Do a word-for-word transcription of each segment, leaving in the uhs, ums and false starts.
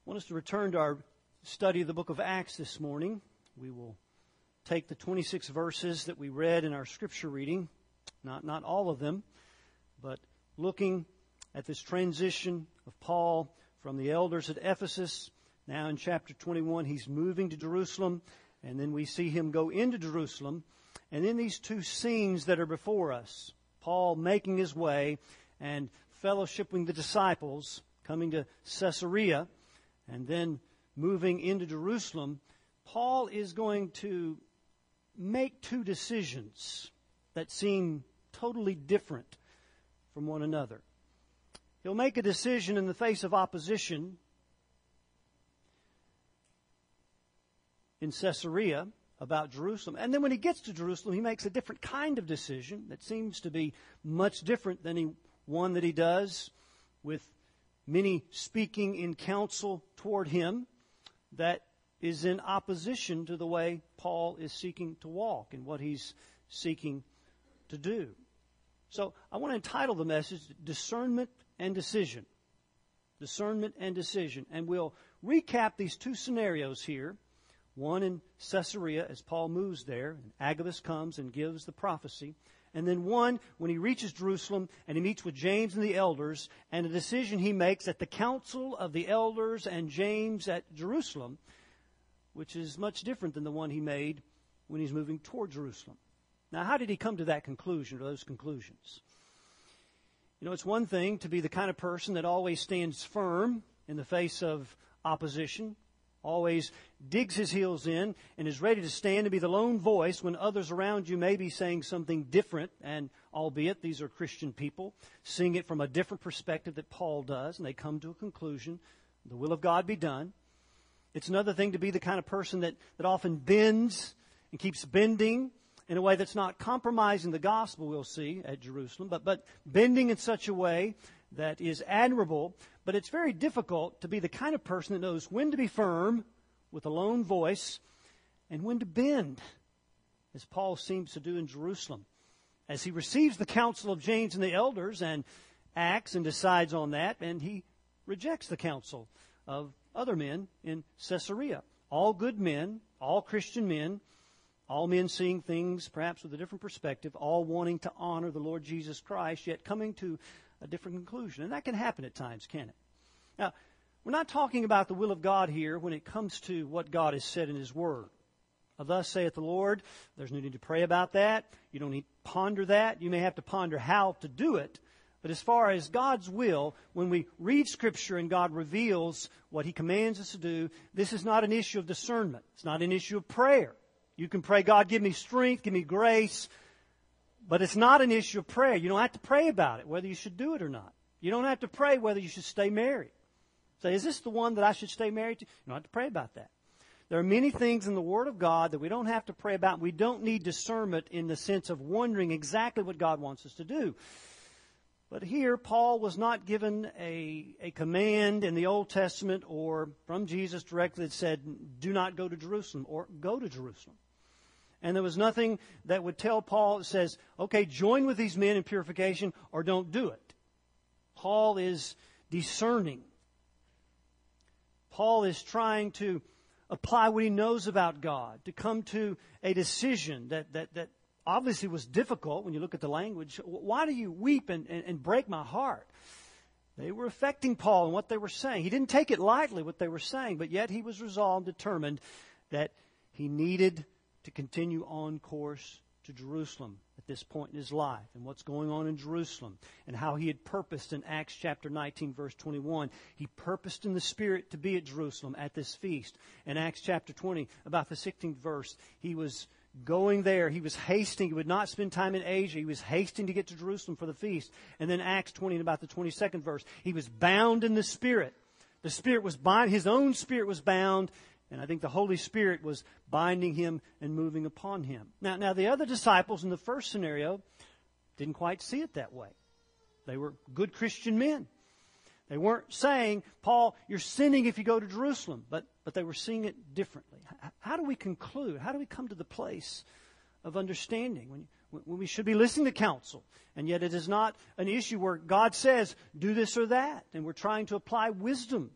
I want us to return to our study of the book of Acts this morning. We will take the twenty-six verses that we read in our scripture reading, not, not all of them, but looking at this transition of Paul from the elders at Ephesus. Now in chapter twenty-one, he's moving to Jerusalem, and then we see him go into Jerusalem. And then these two scenes that are before us, Paul making his way and fellowshipping the disciples, coming to Caesarea, and then moving into Jerusalem, Paul is going to make two decisions that seem totally different from one another. He'll make a decision in the face of opposition in Caesarea about Jerusalem. And then when he gets to Jerusalem, he makes a different kind of decision that seems to be much different than he, one that he does with many speaking in counsel toward him, that is in opposition to the way Paul is seeking to walk and what he's seeking to do. So I want to entitle the message, Discernment and Decision. Discernment and Decision. And we'll recap these two scenarios here. One in Caesarea as Paul moves there, and Agabus comes and gives the prophecy. And then one when he reaches Jerusalem and he meets with James and the elders, and a decision he makes at the council of the elders and James at Jerusalem, which is much different than the one he made when he's moving toward Jerusalem. Now, how did he come to that conclusion, or those conclusions? You know, it's one thing to be the kind of person that always stands firm in the face of opposition, always digs his heels in and is ready to stand and be the lone voice when others around you may be saying something different, and albeit these are Christian people, seeing it from a different perspective that Paul does, and they come to a conclusion, the will of God be done. It's another thing to be the kind of person that, that often bends and keeps bending in a way that's not compromising the gospel, we'll see, at Jerusalem, but, but bending in such a way that is admirable. But it's very difficult to be the kind of person that knows when to be firm with a lone voice and when to bend, as Paul seems to do in Jerusalem, as he receives the counsel of James and the elders and acts and decides on that, and he rejects the counsel of other men in Caesarea. All good men, all Christian men, all men seeing things perhaps with a different perspective, all wanting to honor the Lord Jesus Christ, yet coming to a different conclusion. And that can happen at times, can it? Now, we're not talking about the will of God here when it comes to what God has said in His Word. Thus saith the Lord. There's no need to pray about that. You don't need to ponder that. You may have to ponder how to do it. But as far as God's will, when we read Scripture and God reveals what He commands us to do, this is not an issue of discernment. It's not an issue of prayer. You can pray, God, give me strength, give me grace. But it's not an issue of prayer. You don't have to pray about it, whether you should do it or not. You don't have to pray whether you should stay married. Say, is this the one that I should stay married to? You don't have to pray about that. There are many things in the Word of God that we don't have to pray about. We don't need discernment in the sense of wondering exactly what God wants us to do. But here, Paul was not given a, a command in the Old Testament or from Jesus directly that said, do not go to Jerusalem or go to Jerusalem. And there was nothing that would tell Paul that says, okay, join with these men in purification or don't do it. Paul is discerning. Paul is trying to apply what he knows about God, to come to a decision that, that, that obviously was difficult when you look at the language. Why do you weep and, and, and break my heart? They were affecting Paul and what they were saying. He didn't take it lightly, what they were saying, but yet he was resolved, determined that he needed to continue on course to Jerusalem at this point in his life, and what's going on in Jerusalem, and how he had purposed in Acts chapter nineteen, verse twenty-one. He purposed in the Spirit to be at Jerusalem at this feast. In Acts chapter twenty, about the sixteenth verse, he was going there. He was hasting. He would not spend time in Asia. He was hasting to get to Jerusalem for the feast. And then Acts twenty, and about the twenty-second verse, he was bound in the Spirit. The Spirit was bind. His own spirit was bound. And I think the Holy Spirit was binding him and moving upon him. Now, now the other disciples in the first scenario didn't quite see it that way. They were good Christian men. They weren't saying, Paul, you're sinning if you go to Jerusalem. But, but they were seeing it differently. How do we conclude? How do we come to the place of understanding when, when we should be listening to counsel? And yet it is not an issue where God says, do this or that. And we're trying to apply wisdom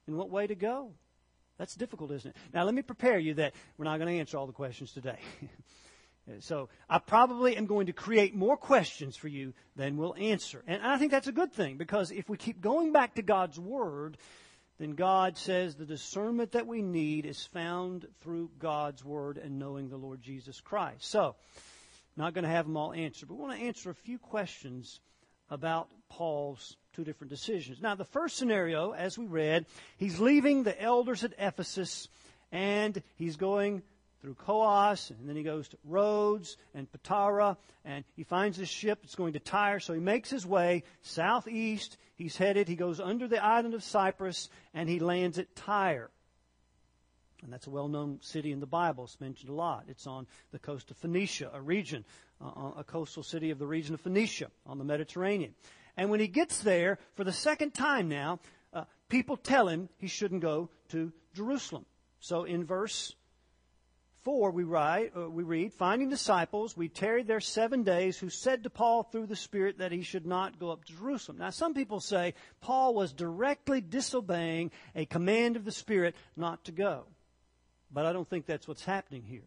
in what way to go? That's difficult, isn't it? Now, let me prepare you that we're not going to answer all the questions today. So I probably am going to create more questions for you than we'll answer. And I think that's a good thing, because if we keep going back to God's Word, then God says the discernment that we need is found through God's Word and knowing the Lord Jesus Christ. So, not going to have them all answered, but we want to answer a few questions about Paul's two different decisions. Now, the first scenario, as we read, he's leaving the elders at Ephesus, and he's going through Coos, and then he goes to Rhodes and Patara, and he finds his ship. It's going to Tyre, so he makes his way southeast. He's headed, he goes under the island of Cyprus, and he lands at Tyre. And that's a well-known city in the Bible. It's mentioned a lot. It's on the coast of Phoenicia, a region, uh, a coastal city of the region of Phoenicia on the Mediterranean. And when he gets there, for the second time now, uh, people tell him he shouldn't go to Jerusalem. So in verse four, we, write, uh, we read, finding disciples, we tarried there seven days, who said to Paul through the Spirit that he should not go up to Jerusalem. Now, some people say Paul was directly disobeying a command of the Spirit not to go. But I don't think that's what's happening here.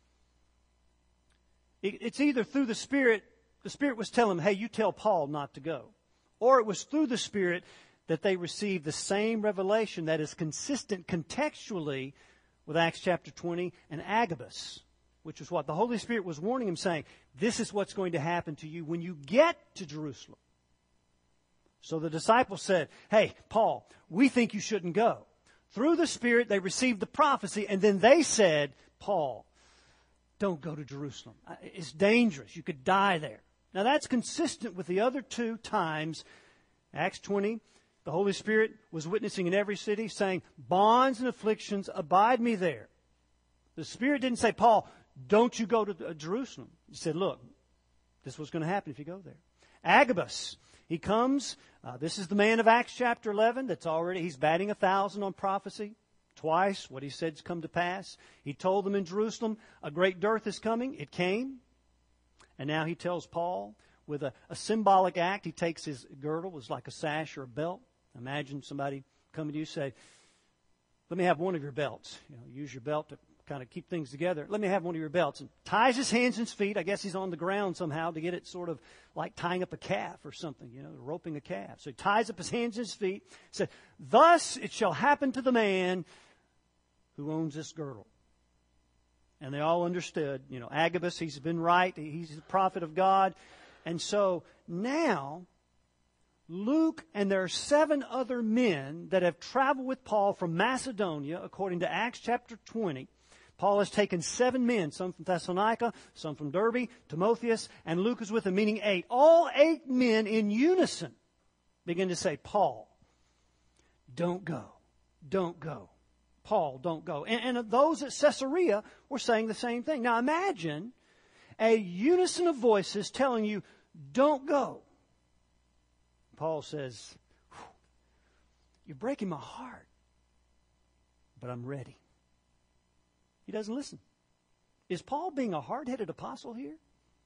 It, it's either through the Spirit, the Spirit was telling him, hey, you tell Paul not to go. Or it was through the Spirit that they received the same revelation that is consistent contextually with Acts chapter twenty and Agabus, which is what the Holy Spirit was warning him, saying, this is what's going to happen to you when you get to Jerusalem. So the disciples said, hey, Paul, we think you shouldn't go. Through the Spirit, they received the prophecy, and then they said, Paul, don't go to Jerusalem. It's dangerous. You could die there. Now, that's consistent with the other two times. Acts twenty, the Holy Spirit was witnessing in every city, saying, bonds and afflictions, abide me there. The Spirit didn't say, Paul, don't you go to Jerusalem. He said, look, this is what's going to happen if you go there. Agabus, he comes. Uh, this is the man of Acts chapter eleven that's already, he's batting a thousand on prophecy. Twice what he said's come to pass. He told them in Jerusalem, a great dearth is coming. It came. And now he tells Paul, with a, a symbolic act, he takes his girdle, it was like a sash or a belt. Imagine somebody coming to you and say, let me have one of your belts. You know, use your belt to kind of keep things together. Let me have one of your belts. And ties his hands and his feet. I guess he's on the ground somehow to get it sort of like tying up a calf or something, you know, roping a calf. So he ties up his hands and his feet. Said, thus it shall happen to the man who owns this girdle. And they all understood, you know, Agabus, he's been right. He's the prophet of God. And so now Luke, and there are seven other men that have traveled with Paul from Macedonia, according to Acts chapter twenty. Paul has taken seven men, some from Thessalonica, some from Derbe, Timotheus, and Luke is with him, meaning eight. All eight men in unison begin to say, Paul, don't go. Don't go. Paul, don't go. And, and those at Caesarea were saying the same thing. Now imagine a unison of voices telling you, don't go. Paul says, you're breaking my heart, but I'm ready. He doesn't listen. Is Paul being a hard-headed apostle here?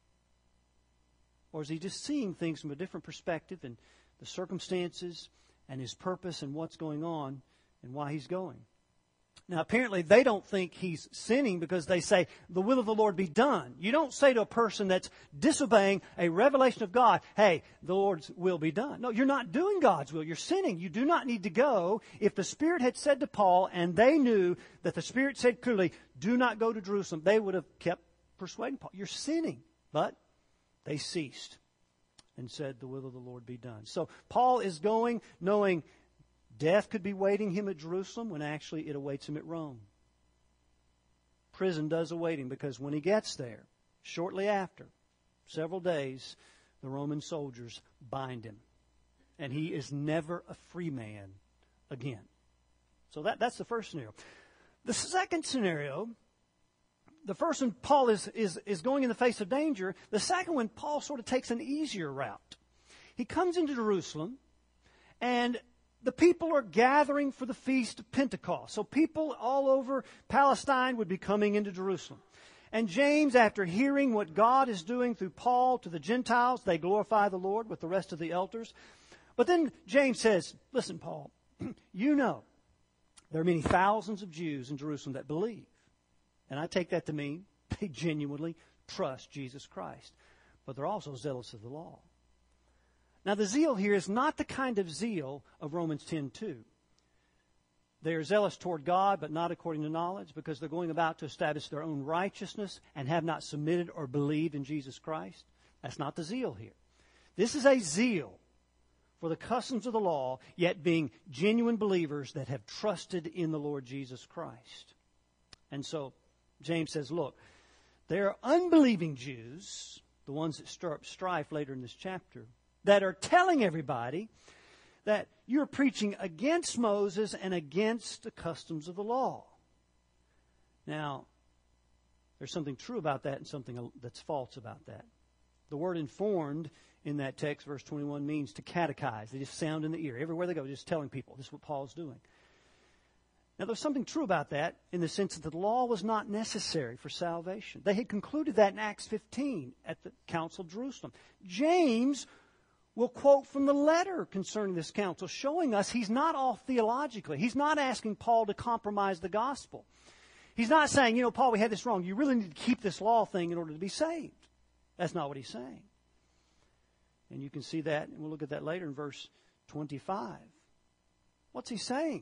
Or is he just seeing things from a different perspective and the circumstances and his purpose and what's going on and why he's going? Now, apparently, they don't think he's sinning because they say, the will of the Lord be done. You don't say to a person that's disobeying a revelation of God, hey, the Lord's will be done. No, you're not doing God's will. You're sinning. You do not need to go. If the Spirit had said to Paul, and they knew that the Spirit said clearly, do not go to Jerusalem, they would have kept persuading Paul. You're sinning. But they ceased and said, the will of the Lord be done. So Paul is going knowing death could be waiting him at Jerusalem when actually it awaits him at Rome. Prison does await him because when he gets there, shortly after, several days, the Roman soldiers bind him. And he is never a free man again. So that, that's the first scenario. The second scenario, the first one, Paul is, is, is going in the face of danger. The second one, Paul sort of takes an easier route. He comes into Jerusalem, and the people are gathering for the feast of Pentecost. So people all over Palestine would be coming into Jerusalem. And James, after hearing what God is doing through Paul to the Gentiles, they glorify the Lord with the rest of the elders. But then James says, listen, Paul, you know There are many thousands of Jews in Jerusalem that believe. And I take that to mean they genuinely trust Jesus Christ. But they're also zealous of the law. Now the zeal here is not the kind of zeal of Romans ten two. They are zealous toward God, but not according to knowledge, because they're going about to establish their own righteousness and have not submitted or believed in Jesus Christ. That's not the zeal here. This is a zeal for the customs of the law, yet being genuine believers that have trusted in the Lord Jesus Christ. And so James says, look, there are unbelieving Jews, the ones that stir up strife later in this chapter, that are telling everybody that you're preaching against Moses and against the customs of the law. Now, there's something true about that and something that's false about that. The word informed in that text, verse twenty-one, means to catechize. They just sound in the ear. Everywhere they go, just telling people. This is what Paul's doing. Now, there's something true about that in the sense that the law was not necessary for salvation. They had concluded that in Acts fifteen at the Council of Jerusalem. James will quote from the letter concerning this council, showing us he's not off theologically. He's not asking Paul to compromise the gospel. He's not saying, you know, Paul, we had this wrong. You really need to keep this law thing in order to be saved. That's not what he's saying. And you can see that, and we'll look at that later in verse twenty-five. What's he saying?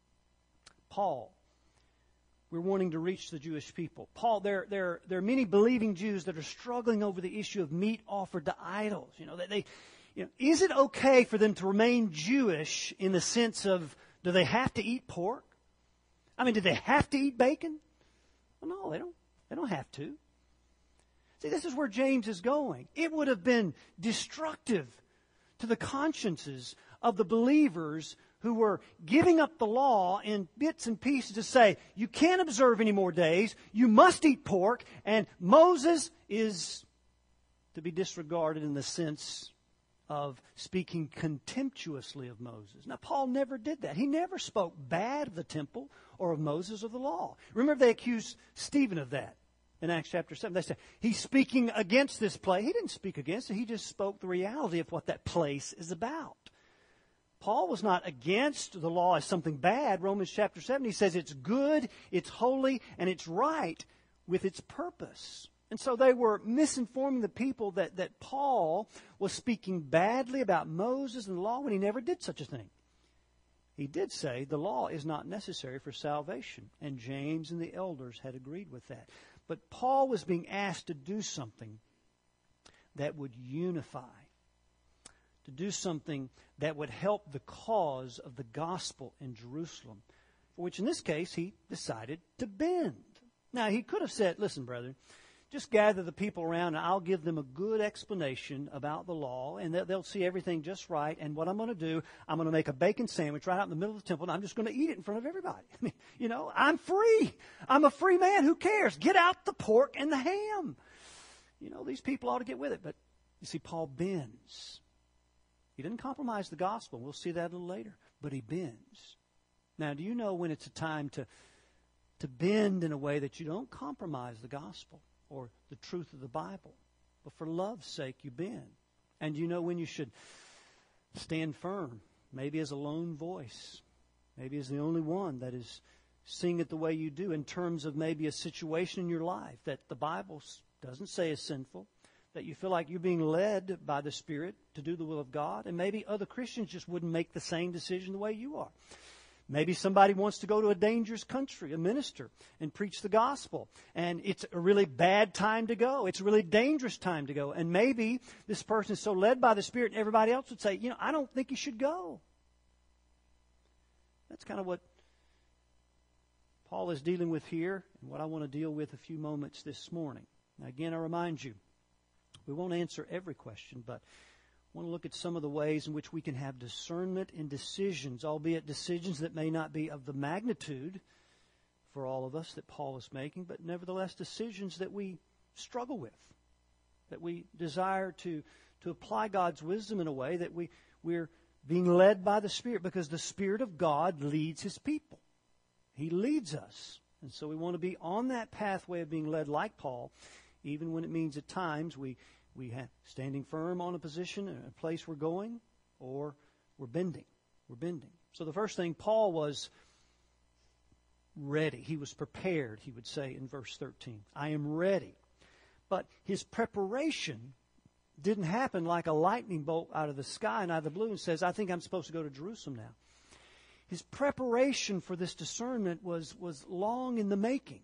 Paul, we're wanting to reach the Jewish people. Paul, there, there, there are many believing Jews that are struggling over the issue of meat offered to idols. You know, that they, you know, is it okay for them to remain Jewish in the sense of, do they have to eat pork? I mean, do they have to eat bacon? Well, no, they don't. They don't have to. See, this is where James is going. It would have been destructive to the consciences of the believers who were giving up the law in bits and pieces to say, you can't observe any more days, you must eat pork, and Moses is to be disregarded in the sense of speaking contemptuously of Moses. Now, Paul never did that. He never spoke bad of the temple or of Moses or the law. Remember, they accused Stephen of that. In Acts chapter seven, they say, he's speaking against this place. He didn't speak against it. He just spoke the reality of what that place is about. Paul was not against the law as something bad. Romans chapter seven, he says it's good, it's holy, and it's right with its purpose. And so they were misinforming the people that, that Paul was speaking badly about Moses and the law when he never did such a thing. He did say the law is not necessary for salvation, and James and the elders had agreed with that. But Paul was being asked to do something that would unify, to do something that would help the cause of the gospel in Jerusalem, for which in this case he decided to bend. Now, he could have said, listen, brethren, just gather the people around and I'll give them a good explanation about the law and they'll see everything just right. And what I'm going to do, I'm going to make a bacon sandwich right out in the middle of the temple and I'm just going to eat it in front of everybody. I mean, you know, I'm free. I'm a free man. Who cares? Get out the pork and the ham. You know, these people ought to get with it. But you see, Paul bends. He didn't compromise the gospel. We'll see that a little later. But he bends. Now, do you know when it's a time to, to bend in a way that you don't compromise the gospel or the truth of the Bible, but for love's sake you bend? And you know when you should stand firm, maybe as a lone voice, maybe as the only one that is seeing it the way you do in terms of maybe a situation in your life that the Bible doesn't say is sinful, that you feel like you're being led by the Spirit to do the will of God, and maybe other Christians just wouldn't make the same decision the way you are. Maybe somebody wants to go to a dangerous country, a minister, and preach the gospel. And it's a really bad time to go. It's a really dangerous time to go. And maybe this person is so led by the Spirit and everybody else would say, you know, I don't think you should go. That's kind of what Paul is dealing with here and what I want to deal with a few moments this morning. Now, again, I remind you, we won't answer every question, but I want to look at some of the ways in which we can have discernment in decisions, albeit decisions that may not be of the magnitude for all of us that Paul is making, but nevertheless decisions that we struggle with, that we desire to, to apply God's wisdom in a way that we, we're being led by the Spirit, because the Spirit of God leads His people. He leads us. And so we want to be on that pathway of being led like Paul, even when it means at times we We have standing firm on a position, a place we're going, or we're bending. We're bending. So the first thing, Paul was ready. He was prepared, he would say in verse thirteen. I am ready. But his preparation didn't happen like a lightning bolt out of the sky and out of the blue and says, I think I'm supposed to go to Jerusalem now. His preparation for this discernment was, was long in the making.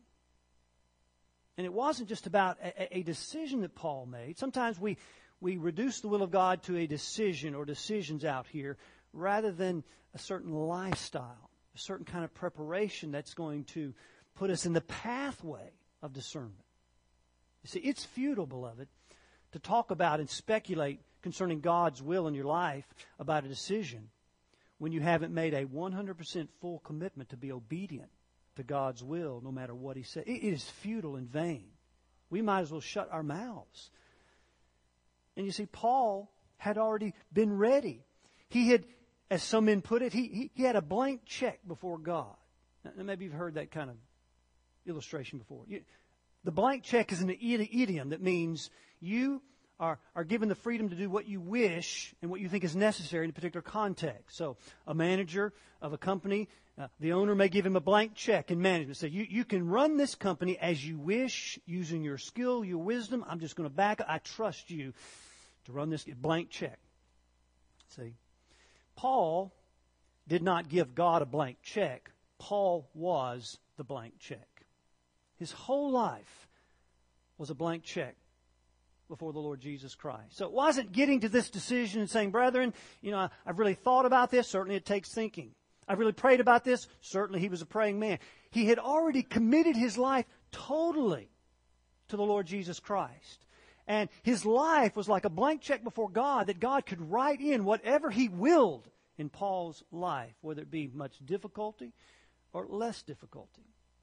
And it wasn't just about a, a decision that Paul made. Sometimes we, we reduce the will of God to a decision or decisions out here rather than a certain lifestyle, a certain kind of preparation that's going to put us in the pathway of discernment. You see, it's futile, beloved, to talk about and speculate concerning God's will in your life about a decision when you haven't made a one hundred percent full commitment to be obedient to God's will no matter what He says. It is futile and vain. We might as well shut our mouths. And you see, Paul had already been ready. He had, as some men put it, he, he, he had a blank check before God. Now, maybe you've heard that kind of illustration before. You, the blank check is an idiom that means you are, are given the freedom to do what you wish and what you think is necessary in a particular context. So a manager of a company, uh, the owner may give him a blank check in management. Say, you, you can run this company as you wish, using your skill, your wisdom. I'm just going to back up. I trust you to run this blank check. See, Paul did not give God a blank check. Paul was the blank check. His whole life was a blank check before the Lord Jesus Christ. So it wasn't getting to this decision and saying, brethren, you know, I've really thought about this. Certainly it takes thinking. I've really prayed about this. Certainly he was a praying man. He had already committed his life totally to the Lord Jesus Christ. And his life was like a blank check before God that God could write in whatever He willed in Paul's life, whether it be much difficulty or less difficulty.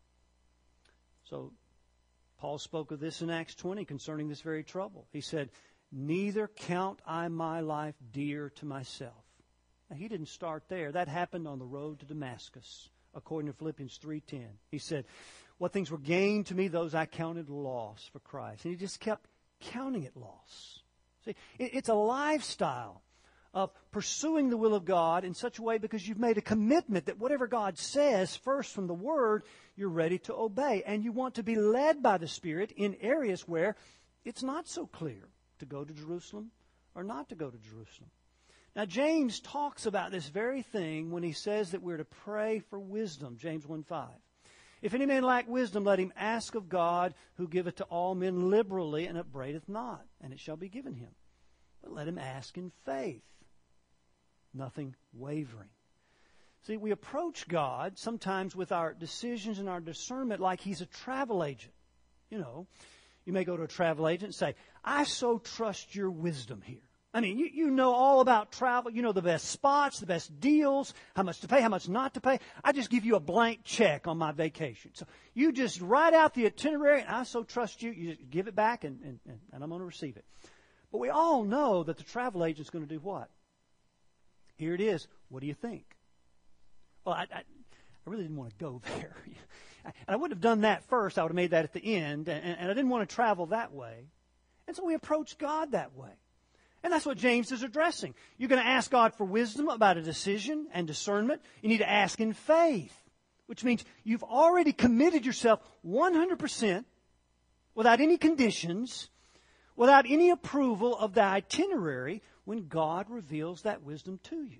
So Paul spoke of this in Acts twenty concerning this very trouble. He said, neither count I my life dear to myself. Now, he didn't start there. That happened on the road to Damascus, according to Philippians three ten. He said, what things were gained to me, those I counted loss for Christ. And he just kept counting it loss. See, it's a lifestyle of pursuing the will of God in such a way because you've made a commitment that whatever God says first from the Word, you're ready to obey. And you want to be led by the Spirit in areas where it's not so clear to go to Jerusalem or not to go to Jerusalem. Now, James talks about this very thing when he says that we're to pray for wisdom, James one five. If any man lack wisdom, let him ask of God, who giveth to all men liberally, and upbraideth not, and it shall be given him. But let him ask in faith, nothing wavering. See, we approach God sometimes with our decisions and our discernment like He's a travel agent. You know, you may go to a travel agent and say, I so trust your wisdom here. I mean, you, you know all about travel. You know the best spots, the best deals, how much to pay, how much not to pay. I just give you a blank check on my vacation. So you just write out the itinerary, and I so trust you. You just give it back, and, and, and I'm going to receive it. But we all know that the travel agent's going to do what? Here it is. What do you think? Well, I, I, I really didn't want to go there. And I wouldn't have done that first. I would have made that at the end. And, and I didn't want to travel that way. And so we approach God that way. And that's what James is addressing. You're going to ask God for wisdom about a decision and discernment. You need to ask in faith, which means you've already committed yourself one hundred percent without any conditions, without any approval of the itinerary when God reveals that wisdom to you.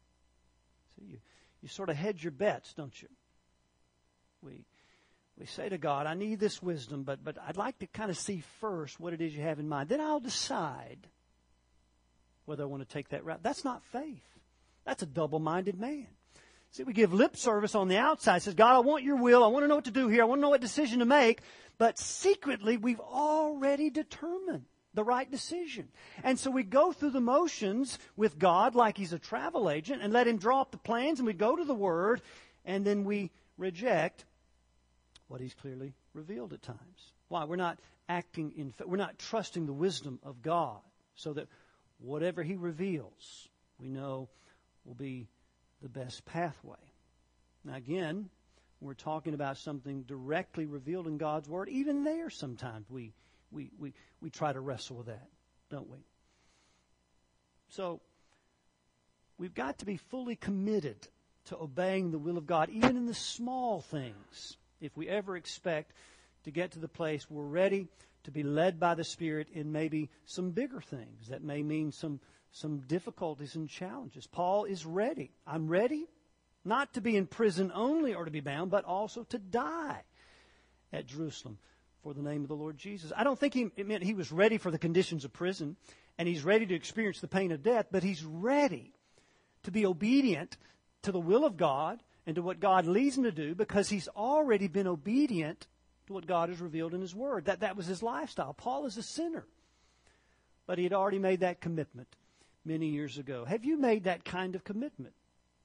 So you, you sort of hedge your bets, don't you? We, we say to God, I need this wisdom, but, but I'd like to kind of see first what it is you have in mind. Then I'll decide whether I want to take that route. That's not faith. That's a double-minded man. See, we give lip service on the outside. It says, God, I want your will. I want to know what to do here. I want to know what decision to make. But secretly, we've already determined the right decision. And so we go through the motions with God like He's a travel agent and let Him draw up the plans, and we go to the Word, and then we reject what He's clearly revealed at times. Why? We're not acting in faith. We're not trusting the wisdom of God so that whatever He reveals, we know will be the best pathway. Now again, we're talking about something directly revealed in God's Word. Even there sometimes we, we, we, we try to wrestle with that, don't we? So, we've got to be fully committed to obeying the will of God, even in the small things, if we ever expect to get to the place we're ready to be led by the Spirit in maybe some bigger things that may mean some, some difficulties and challenges. Paul is ready. I'm ready not to be in prison only or to be bound, but also to die at Jerusalem for the name of the Lord Jesus. I don't think he, it meant he was ready for the conditions of prison and he's ready to experience the pain of death, but he's ready to be obedient to the will of God and to what God leads him to do because he's already been obedient to what God has revealed in His Word. That, that was his lifestyle. Paul is a sinner, but he had already made that commitment many years ago. Have you made that kind of commitment?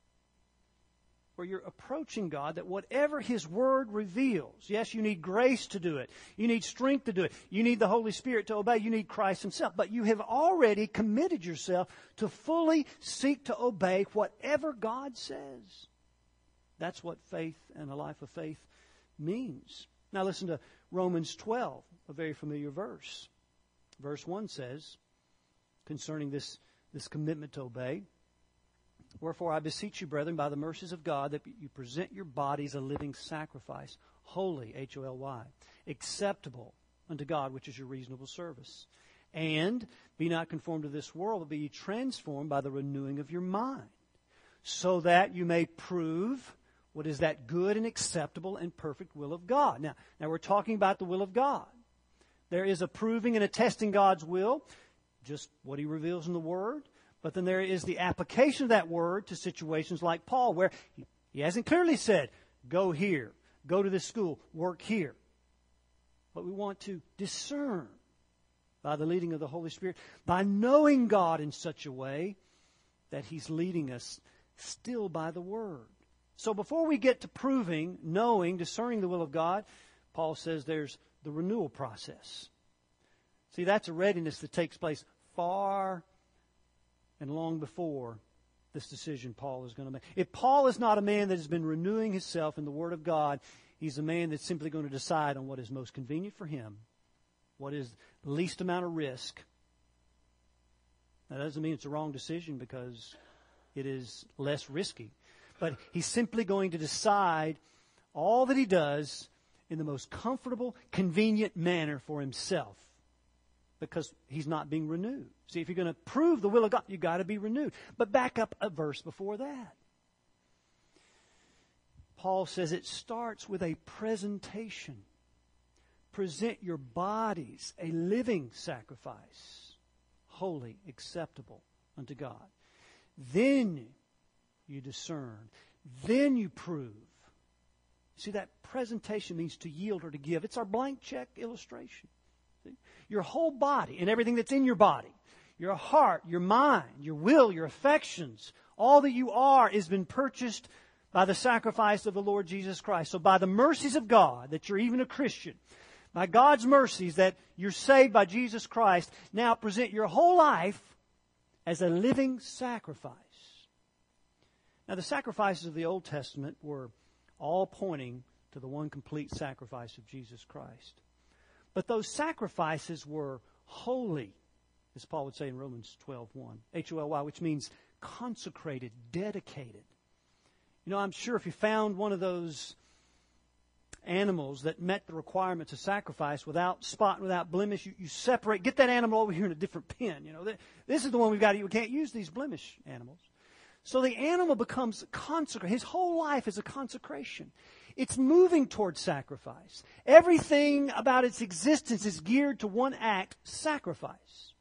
Where you're approaching God, that whatever His Word reveals, yes, you need grace to do it. You need strength to do it. You need the Holy Spirit to obey. You need Christ Himself. But you have already committed yourself to fully seek to obey whatever God says. That's what faith and a life of faith means. Now listen to Romans twelve, a very familiar verse. Verse one says, concerning this, this commitment to obey, "Wherefore I beseech you, brethren, by the mercies of God, that you present your bodies a living sacrifice, holy," H O L Y, "acceptable unto God, which is your reasonable service. And be not conformed to this world, but be ye transformed by the renewing of your mind, so that you may prove what is that good and acceptable and perfect will of God." Now, now we're talking about the will of God. There is a proving and a testing God's will, just what He reveals in the Word. But then there is the application of that Word to situations like Paul, where he, he hasn't clearly said, go here, go to this school, work here. But we want to discern by the leading of the Holy Spirit, by knowing God in such a way that He's leading us still by the Word. So before we get to proving, knowing, discerning the will of God, Paul says there's the renewal process. See, that's a readiness that takes place far and long before this decision Paul is going to make. If Paul is not a man that has been renewing himself in the Word of God, he's a man that's simply going to decide on what is most convenient for him, what is the least amount of risk. That doesn't mean it's a wrong decision because it is less risky. But he's simply going to decide all that he does in the most comfortable, convenient manner for himself because he's not being renewed. See, if you're going to prove the will of God, you've got to be renewed. But back up a verse before that. Paul says it starts with a presentation. Present your bodies a living sacrifice, holy, acceptable unto God. Then you discern. Then you prove. See, that presentation means to yield or to give. It's our blank check illustration. See? Your whole body and everything that's in your body, your heart, your mind, your will, your affections, all that you are has been purchased by the sacrifice of the Lord Jesus Christ. So by the mercies of God that you're even a Christian, by God's mercies that you're saved by Jesus Christ, now present your whole life as a living sacrifice. Now, the sacrifices of the Old Testament were all pointing to the one complete sacrifice of Jesus Christ. But those sacrifices were holy, as Paul would say in Romans twelve one, H O L Y, which means consecrated, dedicated. You know, I'm sure if you found one of those animals that met the requirements of sacrifice without spot and without blemish, you, you separate, get that animal over here in a different pen. You know, this is the one we've got to, we can't use these blemish animals. So the animal becomes consecrated. His whole life is a consecration. It's moving towards sacrifice. Everything about its existence is geared to one act, sacrifice.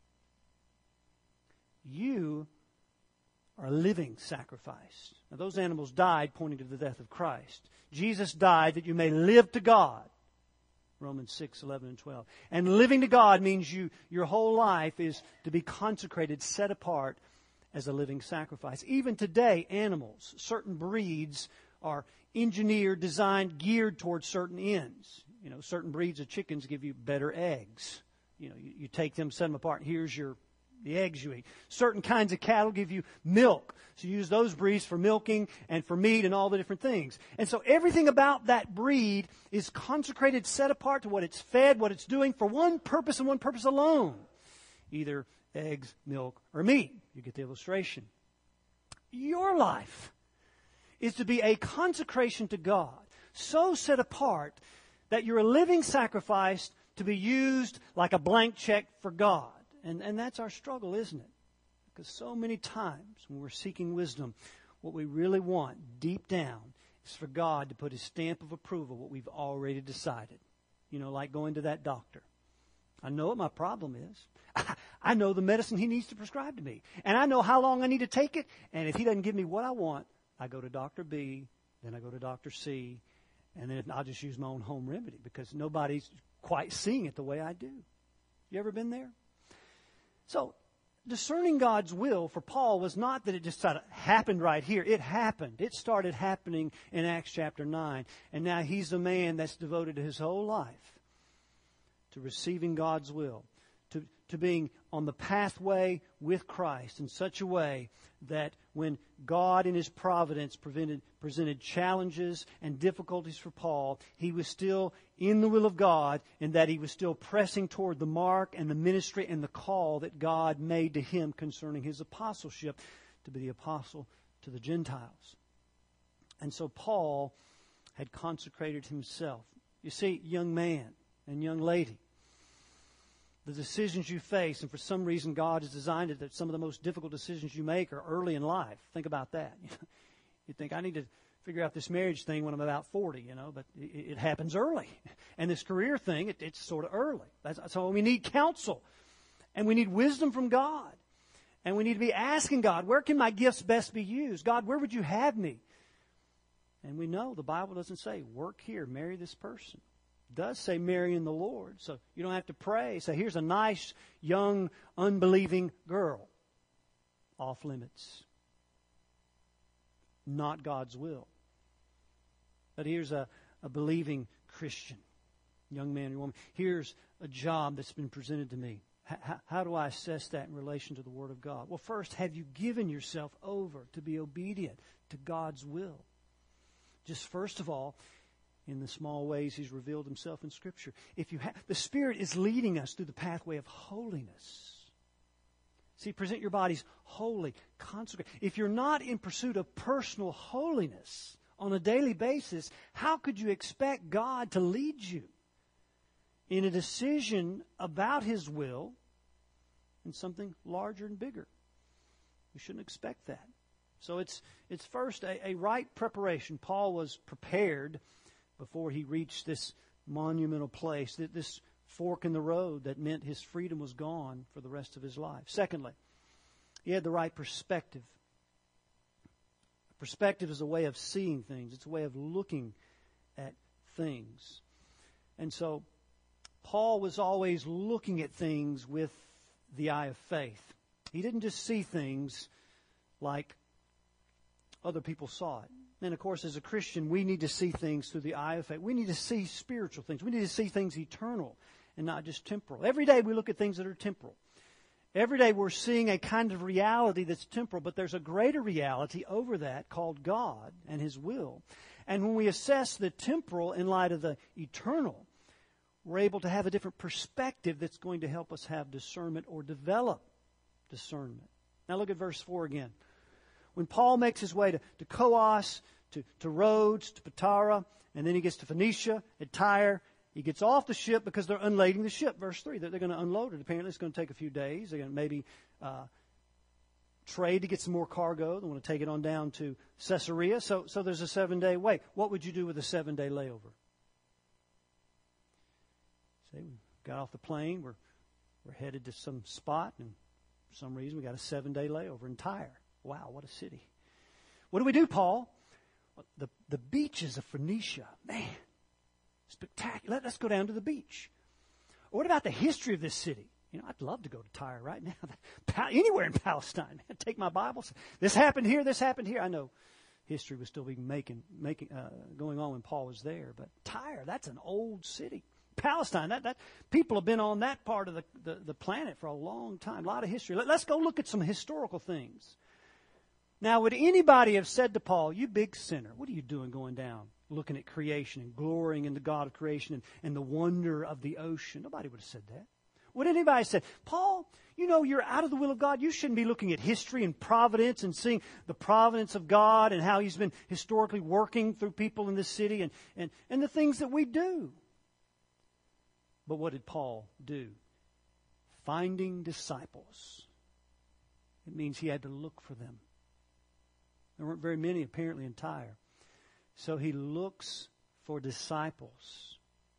You are a living sacrifice. Now, those animals died pointing to the death of Christ. Jesus died that you may live to God. Romans six, eleven, and twelve. And living to God means you, your whole life is to be consecrated, set apart as a living sacrifice. Even today, animals, certain breeds are engineered, designed, geared towards certain ends. You know, certain breeds of chickens give you better eggs. You know, you, you take them, set them apart, and here's your the eggs you eat. Certain kinds of cattle give you milk. So you use those breeds for milking and for meat and all the different things. And so everything about that breed is consecrated, set apart to what it's fed, what it's doing for one purpose and one purpose alone. Either eggs, milk, or meat. You get the illustration. Your life is to be a consecration to God, so set apart that you're a living sacrifice to be used like a blank check for God. And, and that's our struggle, isn't it? Because so many times when we're seeking wisdom, what we really want deep down is for God to put His stamp of approval, what we've already decided. You know, like going to that doctor. I know what my problem is. I, I know the medicine he needs to prescribe to me. And I know how long I need to take it. And if he doesn't give me what I want, I go to Doctor B, then I go to Doctor C, and then I'll just use my own home remedy because nobody's quite seeing it the way I do. You ever been there? So, discerning God's will for Paul was not that it just sort of happened right here. It happened. It started happening in Acts chapter nine. And now he's a man that's devoted his whole life to receiving God's will, to, to being on the pathway with Christ in such a way that when God in His providence prevented, presented challenges and difficulties for Paul, he was still in the will of God and that he was still pressing toward the mark and the ministry and the call that God made to him concerning his apostleship to be the apostle to the Gentiles. And so Paul had consecrated himself. You see, young man and young lady, the decisions you face, and for some reason God has designed it that some of the most difficult decisions you make are early in life. Think about that. You think, I need to figure out this marriage thing when I'm about forty, you know, but it, it happens early. And this career thing, it, it's sort of early. That's, so we need counsel. And we need wisdom from God. And we need to be asking God, where can my gifts best be used? God, where would you have me? And we know the Bible doesn't say, work here, marry this person. It does say marry in the Lord. So you don't have to pray. Say, here's a nice, young, unbelieving girl. Off limits. Not God's will. But here's a, a believing Christian, young man or woman. Here's a job that's been presented to me. H- how do I assess that in relation to the Word of God? Well, first, have you given yourself over to be obedient to God's will? Just first of all, in the small ways He's revealed Himself in Scripture. If you ha- the Spirit is leading us through the pathway of holiness. See, present your bodies holy, consecrated. If you're not in pursuit of personal holiness on a daily basis, how could you expect God to lead you in a decision about His will in something larger and bigger? We shouldn't expect that. So it's it's first a, a right preparation. Paul was prepared before he reached this monumental place, this fork in the road that meant his freedom was gone for the rest of his life. Secondly, he had the right perspective. Perspective is a way of seeing things. It's a way of looking at things. And so Paul was always looking at things with the eye of faith. He didn't just see things like other people saw it. And of course, as a Christian, we need to see things through the eye of faith. We need to see spiritual things. We need to see things eternal and not just temporal. Every day we look at things that are temporal. Every day we're seeing a kind of reality that's temporal, but there's a greater reality over that called God and His will. And when we assess the temporal in light of the eternal, we're able to have a different perspective that's going to help us have discernment or develop discernment. Now look at verse four again. When Paul makes his way to, to Coos, to, to Rhodes, to Patara, and then he gets to Phoenicia, at Tyre, he gets off the ship because they're unlading the ship. Verse three, they're, they're going to unload it. Apparently it's going to take a few days. They're going to maybe uh, trade to get some more cargo. They want to take it on down to Caesarea. So, so there's a seven-day wait. What would you do with a seven-day layover? Say, we got off the plane. We're, we're headed to some spot, and for some reason we got a seven-day layover in Tyre. Wow, what a city. What do we do, Paul? The, the beaches of Phoenicia. Man, spectacular. Let, let's go down to the beach. Or what about the history of this city? You know, I'd love to go to Tyre right now. Anywhere in Palestine. Take my Bible. This happened here, this happened here. I know history was still being making, making, uh, going on when Paul was there. But Tyre, that's an old city. Palestine, that, that people have been on that part of the, the, the planet for a long time. A lot of history. Let, let's go look at some historical things. Now, would anybody have said to Paul, you big sinner, what are you doing going down, looking at creation and glorying in the God of creation and, and the wonder of the ocean? Nobody would have said that. Would anybody say, Paul, you know, you're out of the will of God. You shouldn't be looking at history and providence and seeing the providence of God and how He's been historically working through people in this city and, and, and the things that we do. But what did Paul do? Finding disciples. It means he had to look for them. There weren't very many apparently in Tyre. So he looks for disciples.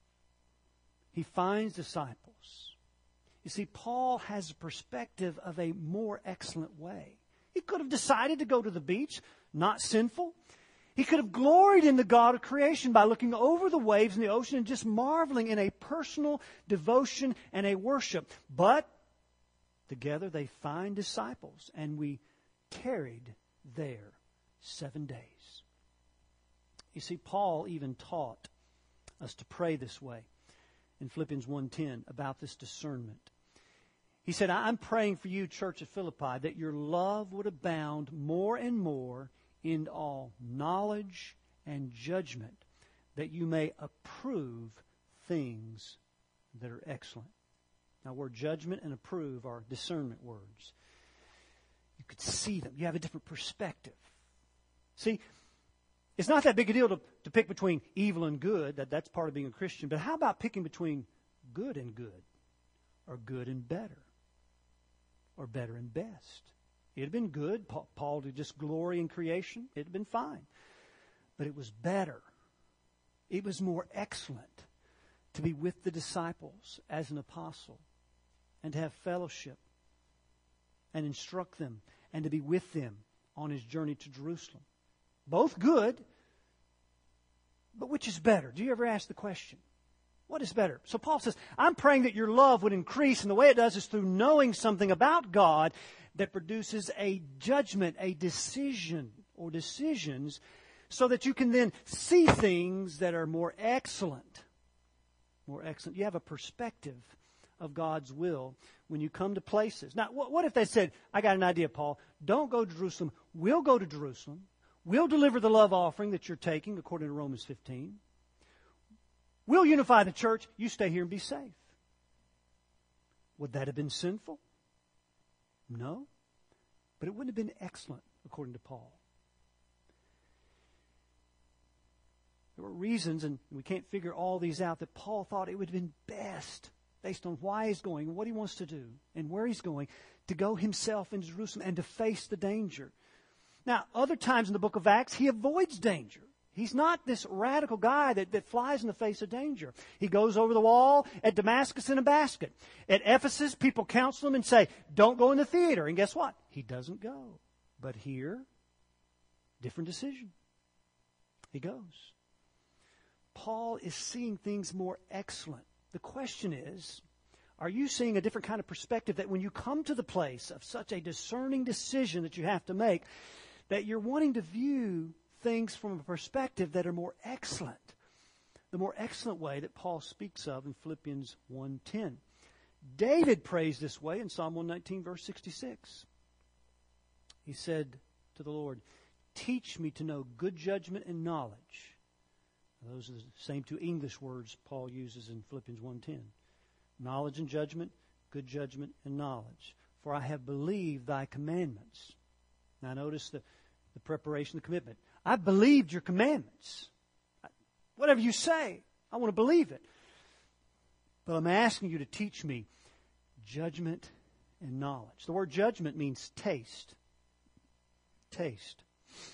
He finds disciples. You see, Paul has a perspective of a more excellent way. He could have decided to go to the beach, not sinful. He could have gloried in the God of creation by looking over the waves in the ocean and just marveling in a personal devotion and a worship. But together they find disciples, and we tarried there seven days. You see, Paul even taught us to pray this way in Philippians one ten about this discernment. He said, I'm praying for you, church at Philippi, that your love would abound more and more in all knowledge and judgment, that you may approve things that are excellent. Now, word judgment and approve are discernment words. You could see them. You have a different perspective. See, it's not that big a deal to, to pick between evil and good. That, that's part of being a Christian. But how about picking between good and good? Or good and better? Or better and best? It had been good. Paul to just glory in creation. It had been fine. But it was better. It was more excellent to be with the disciples as an apostle and to have fellowship and instruct them and to be with them on his journey to Jerusalem. Both good, but which is better? Do you ever ask the question? What is better? So Paul says, I'm praying that your love would increase, and the way it does is through knowing something about God that produces a judgment, a decision or decisions, so that you can then see things that are more excellent. More excellent. You have a perspective of God's will when you come to places. Now, what if they said, I got an idea, Paul. Don't go to Jerusalem. We'll go to Jerusalem. We'll deliver the love offering that you're taking, according to Romans fifteen. We'll unify the church. You stay here and be safe. Would that have been sinful? No. But it wouldn't have been excellent, according to Paul. There were reasons, and we can't figure all these out, that Paul thought it would have been best, based on why he's going and what he wants to do and where he's going, to go himself into Jerusalem and to face the danger. Now, other times in the book of Acts, he avoids danger. He's not this radical guy that, that flies in the face of danger. He goes over the wall at Damascus in a basket. At Ephesus, people counsel him and say, don't go in the theater. And guess what? He doesn't go. But here, different decision. He goes. Paul is seeing things more excellent. The question is, are you seeing a different kind of perspective that when you come to the place of such a discerning decision that you have to make, that you're wanting to view things from a perspective that are more excellent? The more excellent way that Paul speaks of in Philippians one ten. David prays this way in Psalm one nineteen, verse sixty-six. He said to the Lord, teach me to know good judgment and knowledge. Those are the same two English words Paul uses in Philippians one ten. Knowledge and judgment, good judgment and knowledge. For I have believed thy commandments. Now notice the, the preparation, the commitment. I believed your commandments. Whatever you say, I want to believe it. But I'm asking you to teach me judgment and knowledge. The word judgment means taste. Taste.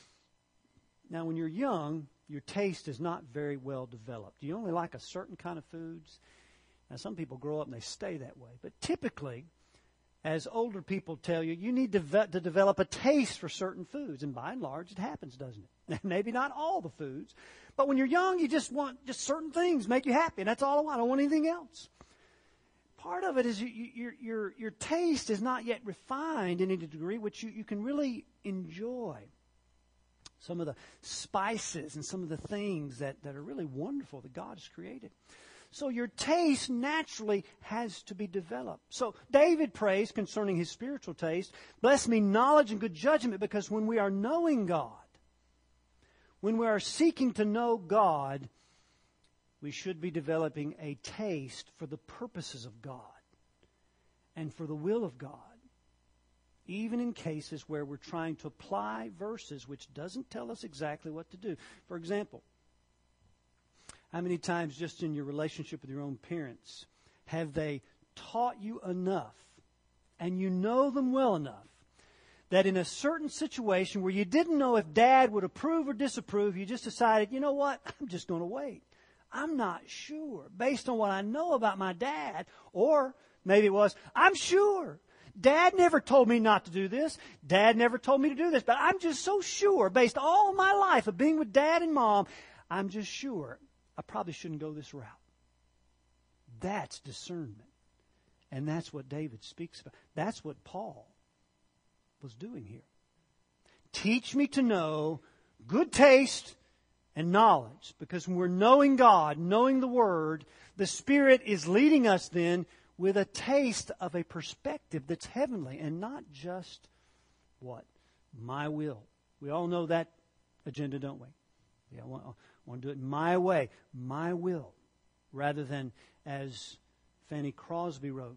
Now when you're young, your taste is not very well developed. You only like a certain kind of foods. Now, some people grow up and they stay that way. But typically, as older people tell you, you need to, ve- to develop a taste for certain foods. And by and large, it happens, doesn't it? Maybe not all the foods. But when you're young, you just want just certain things make you happy. And that's all I want. I don't want anything else. Part of it is you, you, your, your, your taste is not yet refined in any degree, which you, you can really enjoy. Some of the spices and some of the things that, that are really wonderful that God has created. So your taste naturally has to be developed. So David prays concerning his spiritual taste, bless me knowledge and good judgment, because when we are knowing God, when we are seeking to know God, we should be developing a taste for the purposes of God. and for the will of God, even in cases where we're trying to apply verses which doesn't tell us exactly what to do. For example, how many times just in your relationship with your own parents have they taught you enough, and you know them well enough, that in a certain situation where you didn't know if Dad would approve or disapprove, you just decided, you know what, I'm just going to wait. I'm not sure, based on what I know about my dad. Or maybe it was, I'm sure. Dad never told me not to do this. Dad never told me to do this. But I'm just so sure, based on all my life of being with Dad and Mom, I'm just sure I probably shouldn't go this route. That's discernment. And that's what David speaks about. That's what Paul was doing here. Teach me to know good taste and knowledge. Because when we're knowing God, knowing the Word, the Spirit is leading us then with a taste of a perspective that's heavenly and not just, what? My will. We all know that agenda, don't we? Yeah, I want, I want to do it my way, my will, rather than, as Fanny Crosby wrote,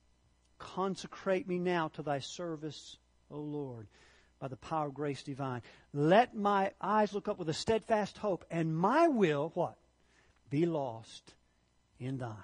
consecrate me now to thy service, O Lord, by the power of grace divine. Let my eyes look up with a steadfast hope, and my will, what? Be lost in thine.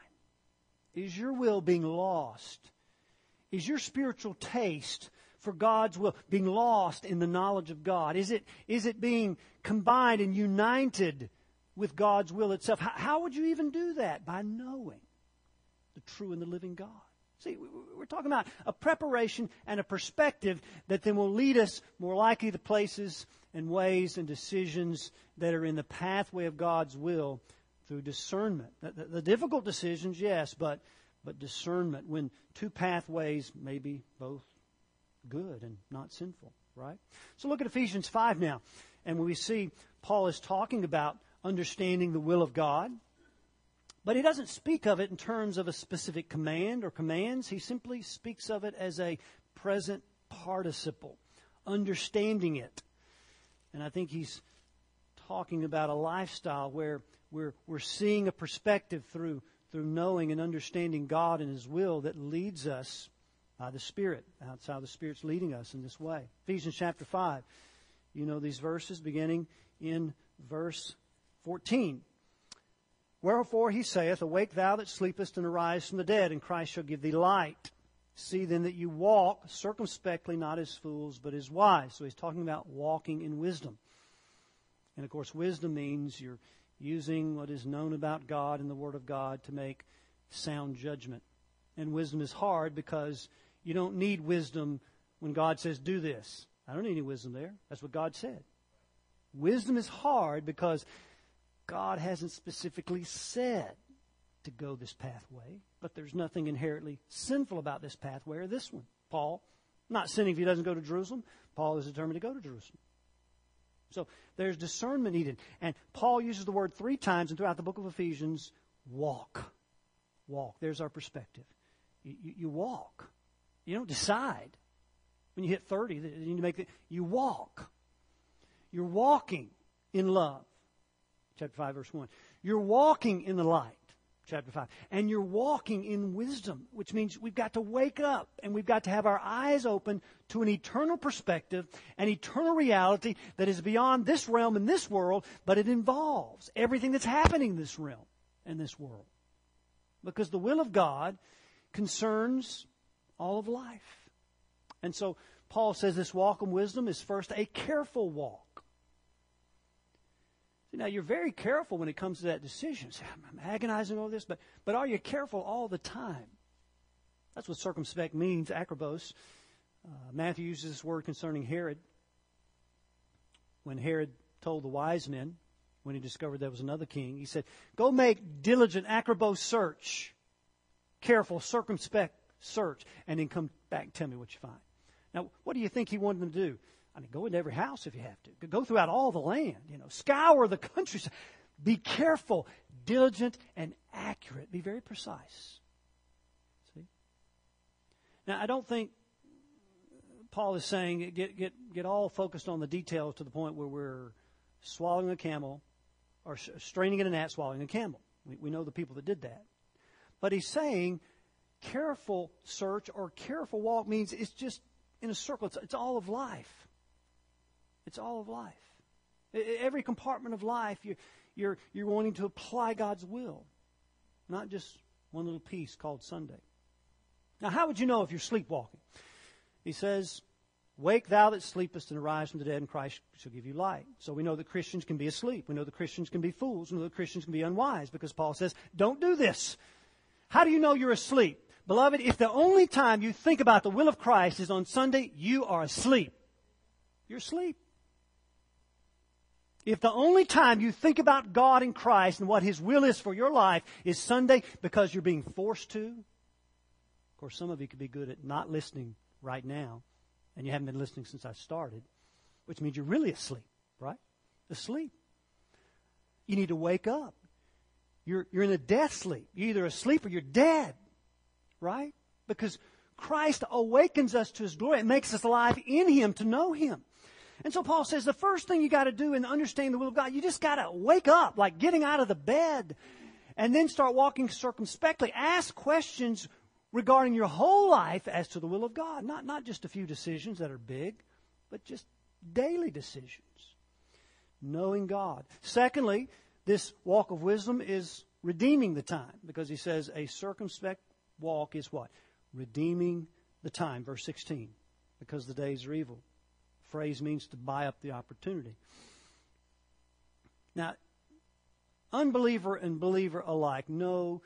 Is your will being lost? Is your spiritual taste for God's will being lost in the knowledge of God? Is it, is it being combined and united with God's will itself? How, how would you even do that? By knowing the true and the living God. See, we're talking about a preparation and a perspective that then will lead us more likely to places and ways and decisions that are in the pathway of God's will through discernment. The, the, the difficult decisions, yes, but, but discernment when two pathways may be both good and not sinful, right? So look at Ephesians five now. And when we see Paul is talking about understanding the will of God, but he doesn't speak of it in terms of a specific command or commands. He simply speaks of it as a present participle, understanding it. And I think he's talking about a lifestyle where we're, we're seeing a perspective through, through knowing and understanding God and His will that leads us by the Spirit. That's how the Spirit's leading us in this way. Ephesians chapter five. You know these verses beginning in verse fourteen. Wherefore he saith, awake thou that sleepest, and arise from the dead, and Christ shall give thee light. See then that you walk circumspectly, not as fools, but as wise. So he's talking about walking in wisdom. And of course, wisdom means you're using what is known about God and the Word of God to make sound judgment. And wisdom is hard because you don't need wisdom when God says, do this. I don't need any wisdom there. That's what God said. Wisdom is hard because God hasn't specifically said to go this pathway, but there's nothing inherently sinful about this pathway or this one. Paul, not sinning if he doesn't go to Jerusalem. Paul is determined to go to Jerusalem. So there's discernment needed. And Paul uses the word three times and throughout the book of Ephesians, walk. Walk. There's our perspective. You, you, you walk. You don't decide. When you hit thirty, you need to make it. You walk. You're walking in love. Chapter five, verse one. You're walking in the light. Chapter five. And you're walking in wisdom, which means we've got to wake up and we've got to have our eyes open to an eternal perspective, an eternal reality that is beyond this realm and this world, but it involves everything that's happening in this realm and this world. Because the will of God concerns all of life. And so Paul says this walk in wisdom is first a careful walk. Now, you're very careful when it comes to that decision. Say, I'm agonizing over this, but, but are you careful all the time? That's what circumspect means, akrobos. Uh, Matthew uses this word concerning Herod. When Herod told the wise men, when he discovered there was another king, he said, go make diligent akrobos search, careful, circumspect search, and then come back and tell me what you find. Now, what do you think he wanted them to do? I mean, go into every house if you have to. Go throughout all the land, you know. Scour the countryside. Be careful, diligent, and accurate. Be very precise. See? Now, I don't think Paul is saying get, get, get all focused on the details to the point where we're swallowing a camel or straining in a gnat, swallowing a camel. We, we know the people that did that. But he's saying careful search or careful walk means it's just in a circle. It's, it's all of life. It's all of life. Every compartment of life, you're, you're, you're wanting to apply God's will, not just one little piece called Sunday. Now, how would you know if you're sleepwalking? He says, "Wake thou that sleepest, and arise from the dead, and Christ shall give you light." So we know that Christians can be asleep. We know that Christians can be fools. We know that Christians can be unwise, because Paul says, don't do this. How do you know you're asleep? Beloved, if the only time you think about the will of Christ is on Sunday, you are asleep. You're asleep. If the only time you think about God and Christ and what His will is for your life is Sunday because you're being forced to, of course, some of you could be good at not listening right now, and you haven't been listening since I started, which means you're really asleep, right? Asleep. You need to wake up. You're, you're in a death sleep. You're either asleep or you're dead, right? Because Christ awakens us to His glory. It makes us alive in Him to know Him. And so Paul says the first thing you got to do in understanding the will of God, you just got to wake up, like getting out of the bed, and then start walking circumspectly. Ask questions regarding your whole life as to the will of God. Not, not just a few decisions that are big, but just daily decisions. Knowing God. Secondly, this walk of wisdom is redeeming the time, because he says a circumspect walk is what? Redeeming the time. Verse sixteen. Because the days are evil. Phrase means to buy up the opportunity. Now, unbeliever and believer alike know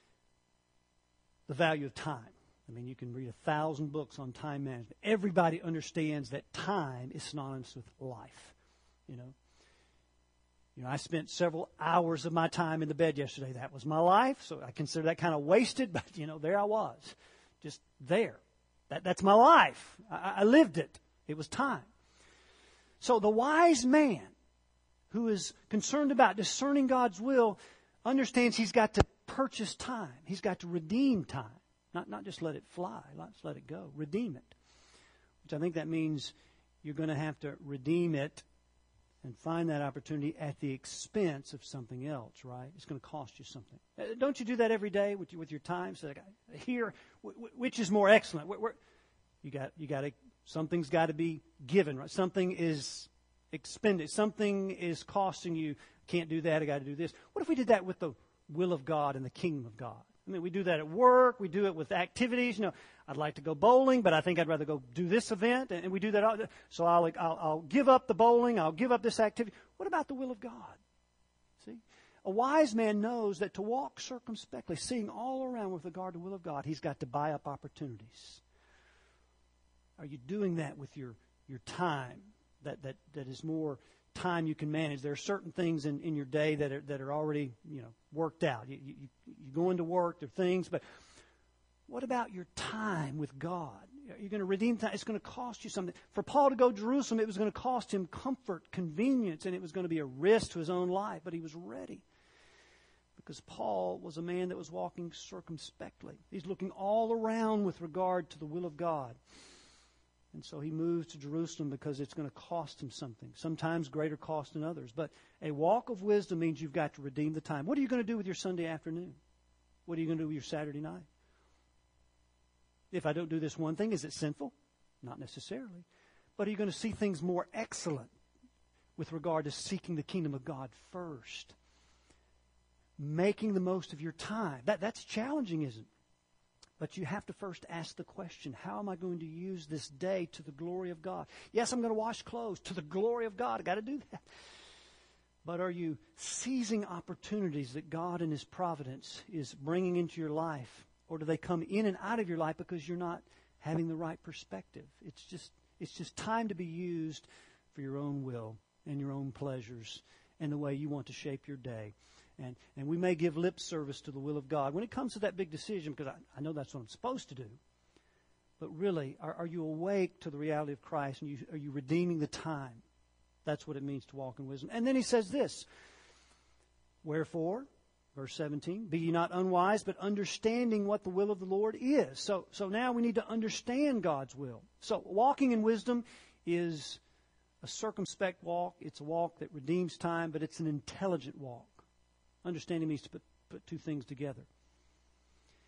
the value of time. I mean, you can read a thousand books on time management. Everybody understands that time is synonymous with life. You know, you know, I spent several hours of my time in the bed yesterday. That was my life, so I consider that kind of wasted. But you know, there I was, just there. That that's my life. I, I lived it. It was time. So the wise man who is concerned about discerning God's will understands he's got to purchase time. He's got to redeem time. Not, not just let it fly. Let's let it go. Redeem it. Which I think that means you're going to have to redeem it and find that opportunity at the expense of something else, right? It's going to cost you something. Don't you do that every day with your, with your time? So here, which is more excellent? Where, where, you got you got to. Something's got to be given, right? Something is expended. Something is costing you. Can't do that. I got to do this. What if we did that with the will of God and the kingdom of God? I mean, we do that at work. We do it with activities. You know, I'd like to go bowling, but I think I'd rather go do this event. And we do that all. So I'll, I'll, I'll give up the bowling. I'll give up this activity. What about the will of God? See? A wise man knows that to walk circumspectly, seeing all around with regard to the will of God, he's got to buy up opportunities. Are you doing that with your, your time that, that, that is more time you can manage? There are certain things in, in your day that are, that are already, you know, worked out. You, you, you go into work, there are things, but what about your time with God? You're going to redeem time. It's going to cost you something. For Paul to go to Jerusalem, it was going to cost him comfort, convenience, and it was going to be a risk to his own life, but he was ready. Because Paul was a man that was walking circumspectly. He's looking all around with regard to the will of God. And so he moves to Jerusalem because it's going to cost him something. Sometimes greater cost than others. But a walk of wisdom means you've got to redeem the time. What are you going to do with your Sunday afternoon? What are you going to do with your Saturday night? If I don't do this one thing, is it sinful? Not necessarily. But are you going to see things more excellent with regard to seeking the kingdom of God first? Making the most of your time. That, that's challenging, isn't it? But you have to first ask the question, how am I going to use this day to the glory of God? Yes, I'm going to wash clothes to the glory of God. I've got to do that. But are you seizing opportunities that God in His providence is bringing into your life? Or do they come in and out of your life because you're not having the right perspective? It's just, it's just time to be used for your own will and your own pleasures and the way you want to shape your day. And, and we may give lip service to the will of God when it comes to that big decision, because I, I know that's what I'm supposed to do. But really, are, are you awake to the reality of Christ? And you, are you redeeming the time? That's what it means to walk in wisdom. And then he says this, wherefore, verse seventeen, be ye not unwise, but understanding what the will of the Lord is. So, so now we need to understand God's will. So walking in wisdom is a circumspect walk. It's a walk that redeems time, but it's an intelligent walk. Understanding means to put, put two things together.